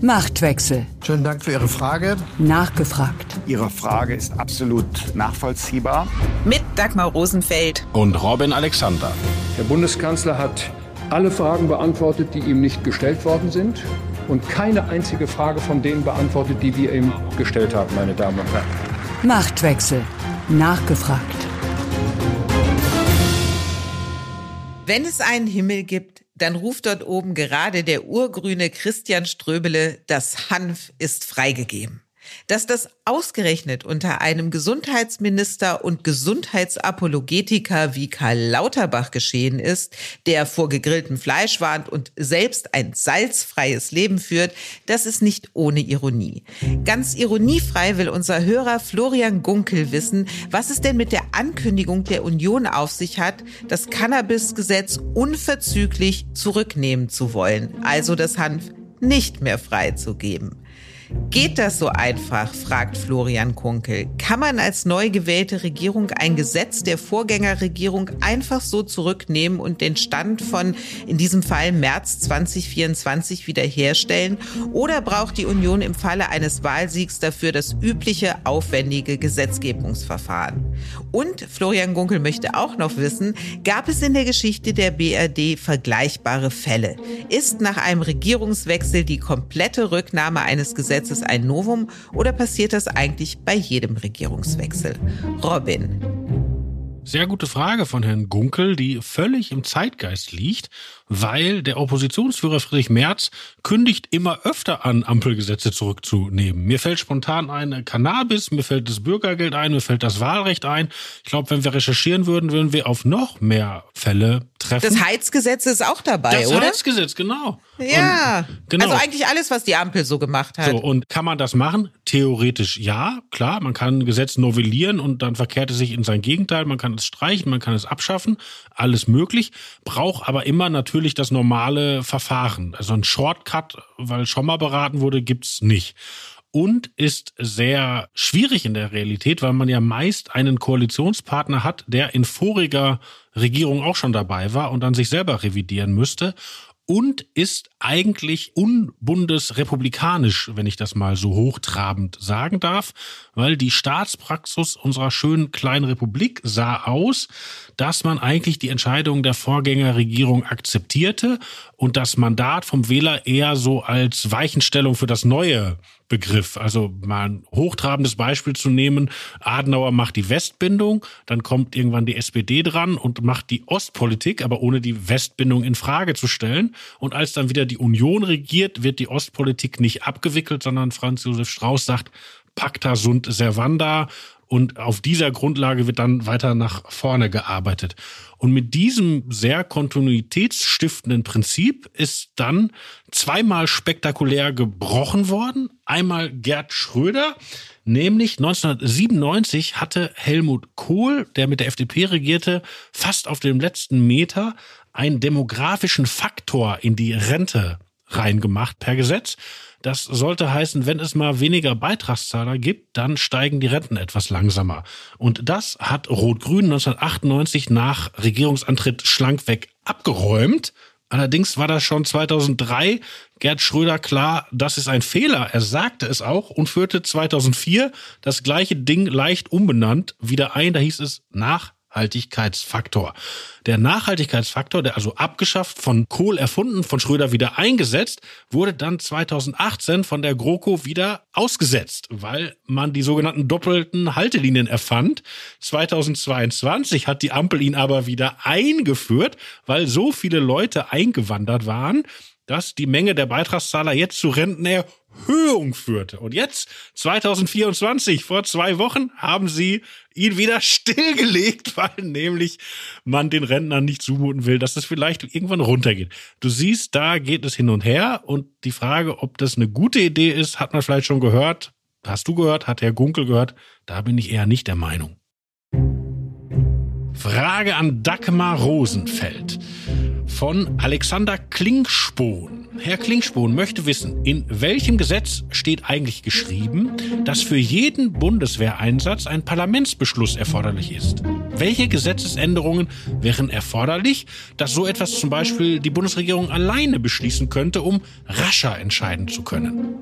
Machtwechsel. Schönen Dank für Ihre Frage. Nachgefragt. Ihre Frage ist absolut nachvollziehbar. Mit Dagmar Rosenfeld und Robin Alexander. Der Bundeskanzler hat alle Fragen beantwortet, die ihm nicht gestellt worden sind, und keine einzige Frage von denen beantwortet, die wir ihm gestellt haben, meine Damen und Herren. Machtwechsel. Nachgefragt. Wenn es einen Himmel gibt, dann ruft dort oben gerade der urgrüne Christian Ströbele, das Hanf ist freigegeben. Dass das ausgerechnet unter einem Gesundheitsminister und Gesundheitsapologetiker wie Karl Lauterbach geschehen ist, der vor gegrilltem Fleisch warnt und selbst ein salzfreies Leben führt, das ist nicht ohne Ironie. Ganz ironiefrei will unser Hörer Florian Gunkel wissen, was es denn mit der Ankündigung der Union auf sich hat, das Cannabis-Gesetz unverzüglich zurücknehmen zu wollen, also das Hanf nicht mehr freizugeben. Geht das so einfach, fragt Florian Gunkel. Kann man als neu gewählte Regierung ein Gesetz der Vorgängerregierung einfach so zurücknehmen und den Stand von, in diesem Fall März 2024, wiederherstellen? Oder braucht die Union im Falle eines Wahlsiegs dafür das übliche, aufwendige Gesetzgebungsverfahren? Und Florian Gunkel möchte auch noch wissen, gab es in der Geschichte der BRD vergleichbare Fälle? Ist nach einem Regierungswechsel die komplette Rücknahme eines Gesetzes ein Novum oder passiert das eigentlich bei jedem Regierungswechsel? Robin. Sehr gute Frage von Herrn Gunkel, die völlig im Zeitgeist liegt, weil der Oppositionsführer Friedrich Merz kündigt immer öfter an, Ampelgesetze zurückzunehmen. Mir fällt spontan ein Cannabis, mir fällt das Bürgergeld ein, mir fällt das Wahlrecht ein. Ich glaube, wenn wir recherchieren würden wir auf noch mehr Fälle treffen. Das Heizgesetz ist auch dabei, oder? Das Heizgesetz, genau. Ja, genau. Also eigentlich alles, was die Ampel so gemacht hat. So, und kann man das machen? Theoretisch ja, klar. Man kann ein Gesetz novellieren und dann verkehrt es sich in sein Gegenteil. Man kann es streichen, man kann es abschaffen. Alles möglich. Braucht aber immer natürlich das normale Verfahren. Also ein Shortcut, weil schon mal beraten wurde, gibt's nicht. Und ist sehr schwierig in der Realität, weil man ja meist einen Koalitionspartner hat, der in voriger Regierung auch schon dabei war und dann sich selber revidieren müsste. Und ist eigentlich unbundesrepublikanisch, wenn ich das mal so hochtrabend sagen darf, weil die Staatspraxis unserer schönen kleinen Republik sah aus, dass man eigentlich die Entscheidung der Vorgängerregierung akzeptierte und das Mandat vom Wähler eher so als Weichenstellung für das Neue begriff. Also mal ein hochtrabendes Beispiel zu nehmen, Adenauer macht die Westbindung, dann kommt irgendwann die SPD dran und macht die Ostpolitik, aber ohne die Westbindung in Frage zu stellen. Und als dann wieder die Union regiert, wird die Ostpolitik nicht abgewickelt, sondern Franz Josef Strauß sagt, Pacta sunt servanda. Und auf dieser Grundlage wird dann weiter nach vorne gearbeitet. Und mit diesem sehr kontinuitätsstiftenden Prinzip ist dann zweimal spektakulär gebrochen worden. Einmal Gerd Schröder, nämlich 1997 hatte Helmut Kohl, der mit der FDP regierte, fast auf dem letzten Meter einen demografischen Faktor in die Rente reingemacht per Gesetz. Das sollte heißen, wenn es mal weniger Beitragszahler gibt, dann steigen die Renten etwas langsamer. Und das hat Rot-Grün 1998 nach Regierungsantritt schlankweg abgeräumt. Allerdings war das schon 2003 Gerd Schröder klar, das ist ein Fehler. Er sagte es auch und führte 2004 das gleiche Ding leicht umbenannt wieder ein. Da hieß es Nachhaltigkeitsfaktor. Der Nachhaltigkeitsfaktor, der also abgeschafft, von Kohl erfunden, von Schröder wieder eingesetzt, wurde dann 2018 von der GroKo wieder ausgesetzt, weil man die sogenannten doppelten Haltelinien erfand. 2022 hat die Ampel ihn aber wieder eingeführt, weil so viele Leute eingewandert waren, dass die Menge der Beitragszahler jetzt zu Rentenerhöhung führte. Und jetzt, 2024, vor 2 Wochen, haben sie ihn wieder stillgelegt, weil nämlich man den Rentnern nicht zumuten will, dass es vielleicht irgendwann runtergeht. Du siehst, da geht es hin und her. Und die Frage, ob das eine gute Idee ist, hat man vielleicht schon gehört. Hast du gehört? Hat Herr Gunkel gehört? Da bin ich eher nicht der Meinung. Frage an Dagmar Rosenfeld. von Alexander Klingspohn. Herr Klingspohn möchte wissen, in welchem Gesetz steht eigentlich geschrieben, dass für jeden Bundeswehreinsatz ein Parlamentsbeschluss erforderlich ist? Welche Gesetzesänderungen wären erforderlich, dass so etwas zum Beispiel die Bundesregierung alleine beschließen könnte, um rascher entscheiden zu können?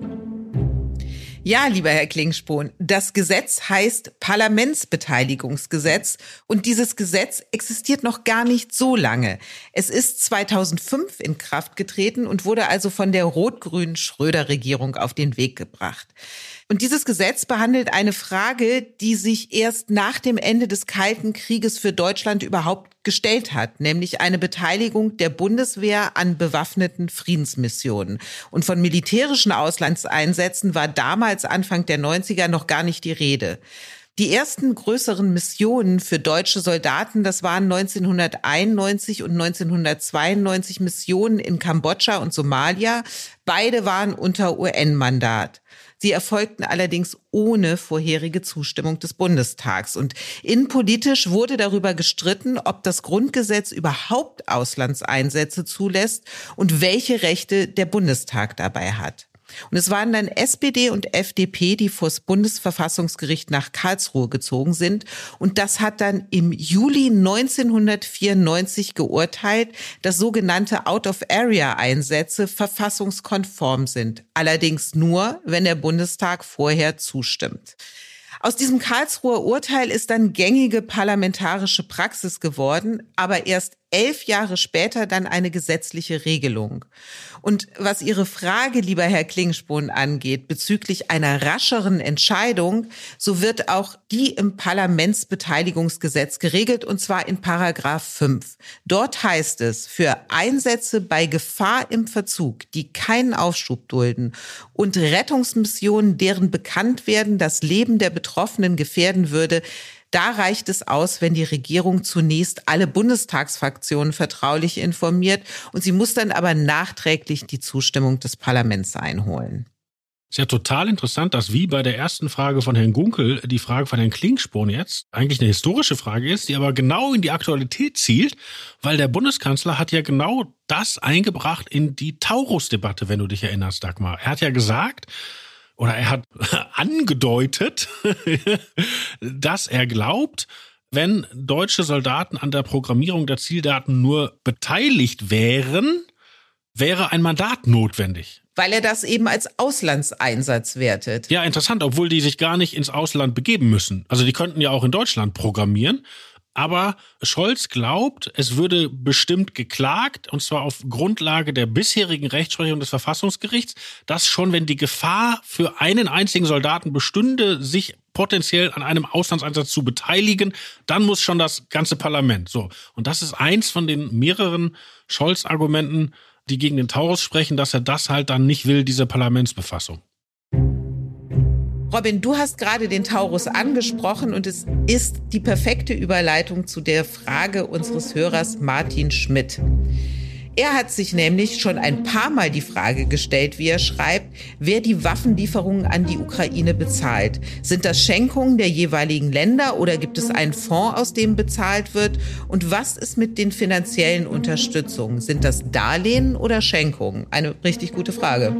Ja, lieber Herr Klingspohn, das Gesetz heißt Parlamentsbeteiligungsgesetz und dieses Gesetz existiert noch gar nicht so lange. Es ist 2005 in Kraft getreten und wurde also von der rot-grünen Schröder-Regierung auf den Weg gebracht. Und dieses Gesetz behandelt eine Frage, die sich erst nach dem Ende des Kalten Krieges für Deutschland überhaupt gestellt hat, nämlich eine Beteiligung der Bundeswehr an bewaffneten Friedensmissionen. Und von militärischen Auslandseinsätzen war damals Anfang der 90er noch gar nicht die Rede. Die ersten größeren Missionen für deutsche Soldaten, das waren 1991 und 1992 Missionen in Kambodscha und Somalia. Beide waren unter UN-Mandat. Sie erfolgten allerdings ohne vorherige Zustimmung des Bundestags. Und innenpolitisch wurde darüber gestritten, ob das Grundgesetz überhaupt Auslandseinsätze zulässt und welche Rechte der Bundestag dabei hat. Und es waren dann SPD und FDP, die vors Bundesverfassungsgericht nach Karlsruhe gezogen sind. Und das hat dann im Juli 1994 geurteilt, dass sogenannte Out-of-Area-Einsätze verfassungskonform sind. Allerdings nur, wenn der Bundestag vorher zustimmt. Aus diesem Karlsruher Urteil ist dann gängige parlamentarische Praxis geworden, aber erst 11 Jahre später dann eine gesetzliche Regelung. Und was Ihre Frage, lieber Herr Klingspohn, angeht, bezüglich einer rascheren Entscheidung, so wird auch die im Parlamentsbeteiligungsgesetz geregelt, und zwar in Paragraph 5. Dort heißt es, für Einsätze bei Gefahr im Verzug, die keinen Aufschub dulden, und Rettungsmissionen, deren Bekanntwerden das Leben der Betroffenen gefährden würde, da reicht es aus, wenn die Regierung zunächst alle Bundestagsfraktionen vertraulich informiert und sie muss dann aber nachträglich die Zustimmung des Parlaments einholen. Ist ja total interessant, dass wie bei der ersten Frage von Herrn Gunkel die Frage von Herrn Klingspohn jetzt eigentlich eine historische Frage ist, die aber genau in die Aktualität zielt, weil der Bundeskanzler hat ja genau das eingebracht in die Taurus-Debatte, wenn du dich erinnerst, Dagmar. Er hat ja gesagt, oder er hat angedeutet, dass er glaubt, wenn deutsche Soldaten an der Programmierung der Zieldaten nur beteiligt wären, wäre ein Mandat notwendig. Weil er das eben als Auslandseinsatz wertet. Ja, interessant, obwohl die sich gar nicht ins Ausland begeben müssen. Also die könnten ja auch in Deutschland programmieren. Aber Scholz glaubt, es würde bestimmt geklagt, und zwar auf Grundlage der bisherigen Rechtsprechung des Verfassungsgerichts, dass schon, wenn die Gefahr für einen einzigen Soldaten bestünde, sich potenziell an einem Auslandseinsatz zu beteiligen, dann muss schon das ganze Parlament. So. Und das ist eins von den mehreren Scholz-Argumenten, die gegen den Taurus sprechen, dass er das halt dann nicht will, diese Parlamentsbefassung. Robin, du hast gerade den Taurus angesprochen und es ist die perfekte Überleitung zu der Frage unseres Hörers Martin Schmidt. Er hat sich nämlich schon ein paar Mal die Frage gestellt, wie er schreibt, wer die Waffenlieferungen an die Ukraine bezahlt. Sind das Schenkungen der jeweiligen Länder oder gibt es einen Fonds, aus dem bezahlt wird? Und was ist mit den finanziellen Unterstützungen? Sind das Darlehen oder Schenkungen? Eine richtig gute Frage.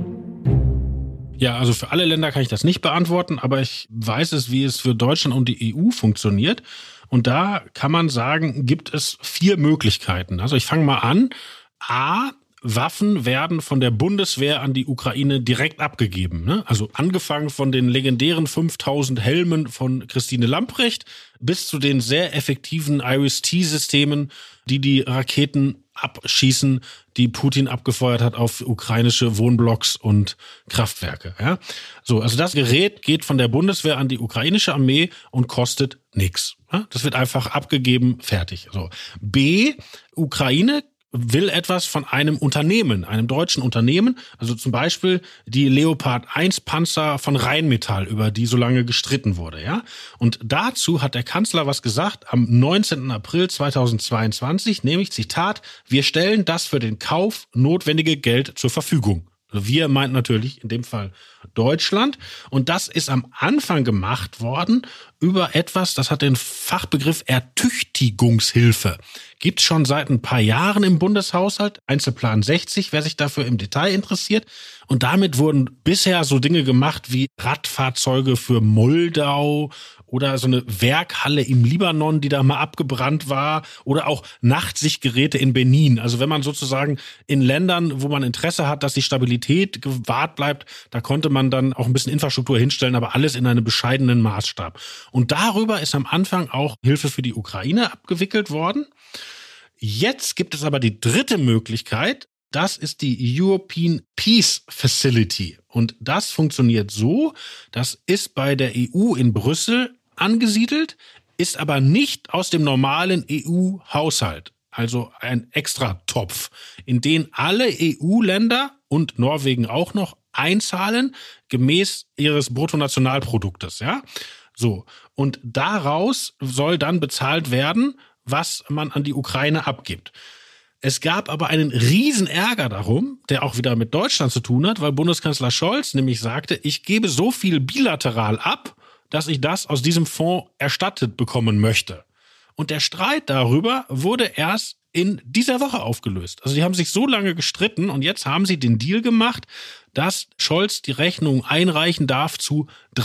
Ja, also für alle Länder kann ich das nicht beantworten, aber ich weiß es, wie es für Deutschland und die EU funktioniert. Und da kann man sagen, gibt es 4 Möglichkeiten. Also ich fange mal an. A, Waffen werden von der Bundeswehr an die Ukraine direkt abgegeben. Ne? Also angefangen von den legendären 5000 Helmen von Christine Lambrecht bis zu den sehr effektiven IRIS-T-Systemen, die Raketen abschießen, die Putin abgefeuert hat auf ukrainische Wohnblocks und Kraftwerke. Ja? So, also das Gerät geht von der Bundeswehr an die ukrainische Armee und kostet nichts. Ja? Das wird einfach abgegeben, fertig. So. B, Ukraine will etwas von einem Unternehmen, einem deutschen Unternehmen, also zum Beispiel die Leopard 1 Panzer von Rheinmetall, über die so lange gestritten wurde, ja. Und dazu hat der Kanzler was gesagt am 19. April 2022, nämlich, Zitat, wir stellen das für den Kauf notwendige Geld zur Verfügung. Also wir meint natürlich in dem Fall Deutschland. Und das ist am Anfang gemacht worden über etwas, das hat den Fachbegriff Ertüchtigungshilfe. Gibt's schon seit ein paar Jahren im Bundeshaushalt, Einzelplan 60, wer sich dafür im Detail interessiert. Und damit wurden bisher so Dinge gemacht wie Radfahrzeuge für Moldau oder so eine Werkhalle im Libanon, die da mal abgebrannt war, oder auch Nachtsichtgeräte in Benin. Also wenn man sozusagen in Ländern, wo man Interesse hat, dass die Stabilität gewahrt bleibt, da konnte man dann auch ein bisschen Infrastruktur hinstellen, aber alles in einem bescheidenen Maßstab. Und darüber ist am Anfang auch Hilfe für die Ukraine abgewickelt worden. Jetzt gibt es aber die dritte Möglichkeit. Das ist die European Peace Facility. Und das funktioniert so, das ist bei der EU in Brüssel angesiedelt, ist aber nicht aus dem normalen EU-Haushalt, also ein Extratopf, in den alle EU-Länder und Norwegen auch noch einzahlen, gemäß ihres Bruttonationalproduktes, ja? So. Und daraus soll dann bezahlt werden, was man an die Ukraine abgibt. Es gab aber einen riesen Ärger darum, der auch wieder mit Deutschland zu tun hat, weil Bundeskanzler Scholz nämlich sagte, ich gebe so viel bilateral ab, dass ich das aus diesem Fonds erstattet bekommen möchte. Und der Streit darüber wurde erst in dieser Woche aufgelöst. Also die haben sich so lange gestritten und jetzt haben sie den Deal gemacht, dass Scholz die Rechnung einreichen darf zu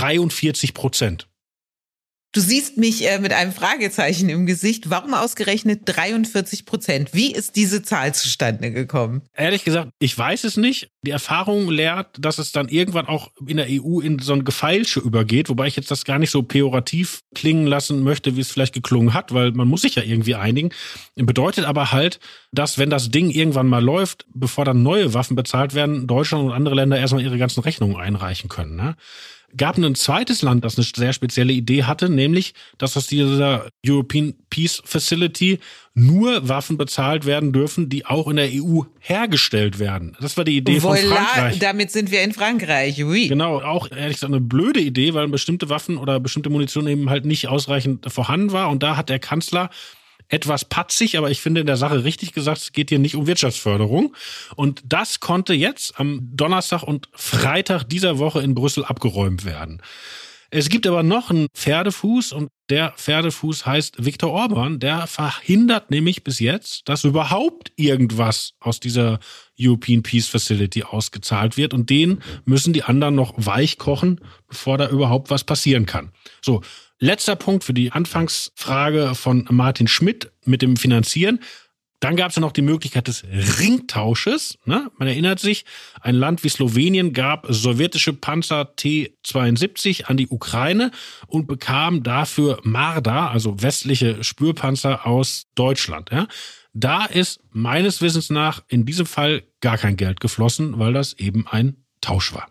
43%. Du siehst mich mit einem Fragezeichen im Gesicht. Warum ausgerechnet 43%? Wie ist diese Zahl zustande gekommen? Ehrlich gesagt, ich weiß es nicht. Die Erfahrung lehrt, dass es dann irgendwann auch in der EU in so ein Gefeilsche übergeht, wobei ich jetzt das gar nicht so pejorativ klingen lassen möchte, wie es vielleicht geklungen hat, weil man muss sich ja irgendwie einigen. Bedeutet aber halt, dass wenn das Ding irgendwann mal läuft, bevor dann neue Waffen bezahlt werden, Deutschland und andere Länder erstmal ihre ganzen Rechnungen einreichen können, ne? Gab ein zweites Land, das eine sehr spezielle Idee hatte, nämlich, dass aus dieser European Peace Facility nur Waffen bezahlt werden dürfen, die auch in der EU hergestellt werden. Das war die Idee von Frankreich. Damit sind wir in Frankreich, oui. Genau, auch ehrlich gesagt eine blöde Idee, weil bestimmte Waffen oder bestimmte Munition eben halt nicht ausreichend vorhanden war. Und da hat der Kanzler etwas patzig, aber ich finde in der Sache richtig gesagt, es geht hier nicht um Wirtschaftsförderung. Und das konnte jetzt am Donnerstag und Freitag dieser Woche in Brüssel abgeräumt werden. Es gibt aber noch einen Pferdefuß und der Pferdefuß heißt Viktor Orban. Der verhindert nämlich bis jetzt, dass überhaupt irgendwas aus dieser European Peace Facility ausgezahlt wird. Und den müssen die anderen noch weich kochen, bevor da überhaupt was passieren kann. So. Letzter Punkt für die Anfangsfrage von Martin Schmidt mit dem Finanzieren. Dann gab es ja noch die Möglichkeit des Ringtausches. Ne? Man erinnert sich, ein Land wie Slowenien gab sowjetische Panzer T-72 an die Ukraine und bekam dafür Marder, also westliche Spürpanzer aus Deutschland. Ja? Da ist meines Wissens nach in diesem Fall gar kein Geld geflossen, weil das eben ein Tausch war.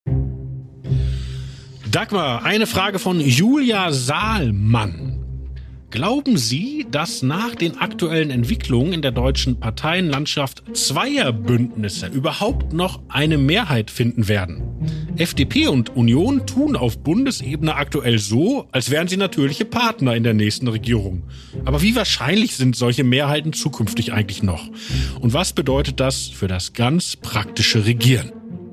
Dagmar, eine Frage von Julia Saalmann. Glauben Sie, dass nach den aktuellen Entwicklungen in der deutschen Parteienlandschaft Zweierbündnisse überhaupt noch eine Mehrheit finden werden? FDP und Union tun auf Bundesebene aktuell so, als wären sie natürliche Partner in der nächsten Regierung. Aber wie wahrscheinlich sind solche Mehrheiten zukünftig eigentlich noch? Und was bedeutet das für das ganz praktische Regieren?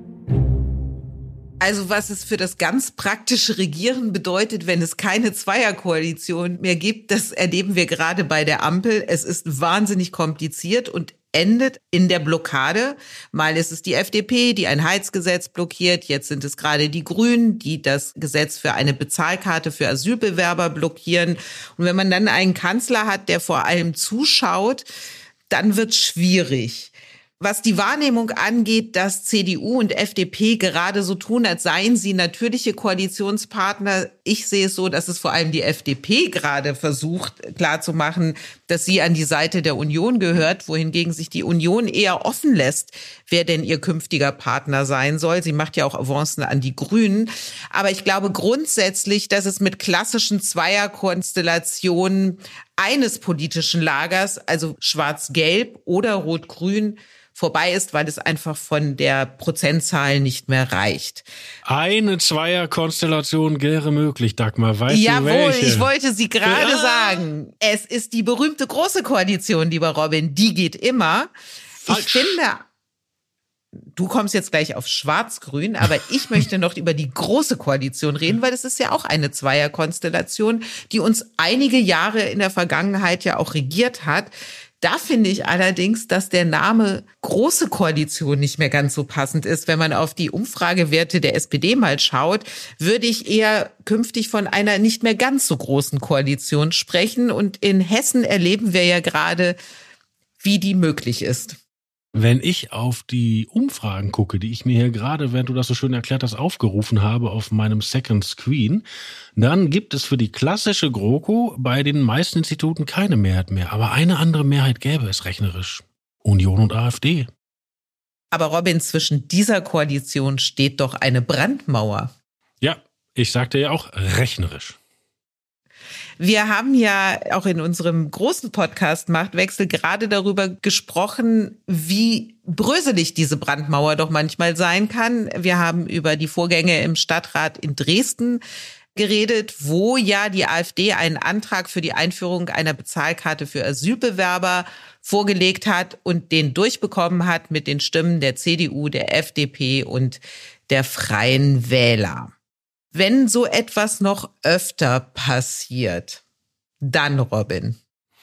Also was es für das ganz praktische Regieren bedeutet, wenn es keine Zweierkoalition mehr gibt, das erleben wir gerade bei der Ampel. Es ist wahnsinnig kompliziert und endet in der Blockade. Mal ist es die FDP, die ein Heizgesetz blockiert. Jetzt sind es gerade die Grünen, die das Gesetz für eine Bezahlkarte für Asylbewerber blockieren. Und wenn man dann einen Kanzler hat, der vor allem zuschaut, dann wird's schwierig. Was die Wahrnehmung angeht, dass CDU und FDP gerade so tun, als seien sie natürliche Koalitionspartner. Ich sehe es so, dass es vor allem die FDP gerade versucht klarzumachen, dass sie an die Seite der Union gehört, wohingegen sich die Union eher offen lässt, wer denn ihr künftiger Partner sein soll. Sie macht ja auch Avancen an die Grünen. Aber ich glaube grundsätzlich, dass es mit klassischen Zweierkonstellationen eines politischen Lagers, also schwarz-gelb oder rot-grün, vorbei ist, weil es einfach von der Prozentzahl nicht mehr reicht. Eine Zweierkonstellation wäre möglich, Dagmar. Weißt du welche? Jawohl, ich wollte sie gerade sagen. Es ist die berühmte große Koalition, lieber Robin. Die geht immer. Falsch. Ich finde, du kommst jetzt gleich auf Schwarz-Grün, aber ich möchte noch über die Große Koalition reden, weil es ist ja auch eine Zweierkonstellation, die uns einige Jahre in der Vergangenheit ja auch regiert hat. Da finde ich allerdings, dass der Name Große Koalition nicht mehr ganz so passend ist. Wenn man auf die Umfragewerte der SPD mal schaut, würde ich eher künftig von einer nicht mehr ganz so großen Koalition sprechen. Und in Hessen erleben wir ja gerade, wie die möglich ist. Wenn ich auf die Umfragen gucke, die ich mir hier gerade, während du das so schön erklärt hast, aufgerufen habe auf meinem Second Screen, dann gibt es für die klassische GroKo bei den meisten Instituten keine Mehrheit mehr. Aber eine andere Mehrheit gäbe es rechnerisch. Union und AfD. Aber Robin, zwischen dieser Koalition steht doch eine Brandmauer. Ja, ich sagte ja auch rechnerisch. Wir haben ja auch in unserem großen Podcast Machtwechsel gerade darüber gesprochen, wie bröselig diese Brandmauer doch manchmal sein kann. Wir haben über die Vorgänge im Stadtrat in Dresden geredet, wo ja die AfD einen Antrag für die Einführung einer Bezahlkarte für Asylbewerber vorgelegt hat und den durchbekommen hat mit den Stimmen der CDU, der FDP und der Freien Wähler. Wenn so etwas noch öfter passiert, dann, Robin.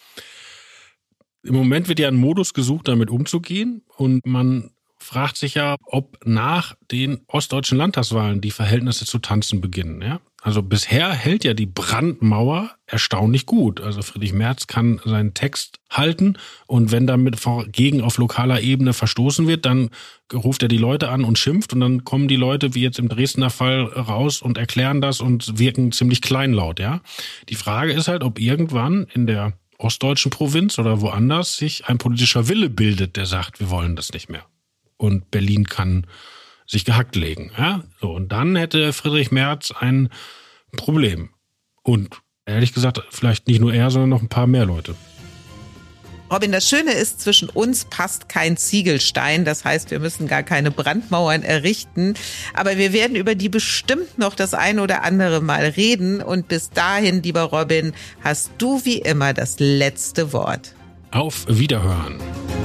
Im Moment wird ja ein Modus gesucht, damit umzugehen. Und man fragt sich ja, ob nach den ostdeutschen Landtagswahlen die Verhältnisse zu tanzen beginnen. Ja? Also bisher hält ja die Brandmauer erstaunlich gut. Also Friedrich Merz kann seinen Text halten und wenn damit gegen auf lokaler Ebene verstoßen wird, dann ruft er die Leute an und schimpft und dann kommen die Leute, wie jetzt im Dresdner Fall, raus und erklären das und wirken ziemlich kleinlaut. Ja? Die Frage ist halt, ob irgendwann in der ostdeutschen Provinz oder woanders sich ein politischer Wille bildet, der sagt, wir wollen das nicht mehr. Und Berlin kann sich gehackt legen. Ja? So, und dann hätte Friedrich Merz ein Problem. Und ehrlich gesagt, vielleicht nicht nur er, sondern noch ein paar mehr Leute. Robin, das Schöne ist, zwischen uns passt kein Ziegelstein. Das heißt, wir müssen gar keine Brandmauern errichten. Aber wir werden über die bestimmt noch das ein oder andere Mal reden. Und bis dahin, lieber Robin, hast du wie immer das letzte Wort. Auf Wiederhören.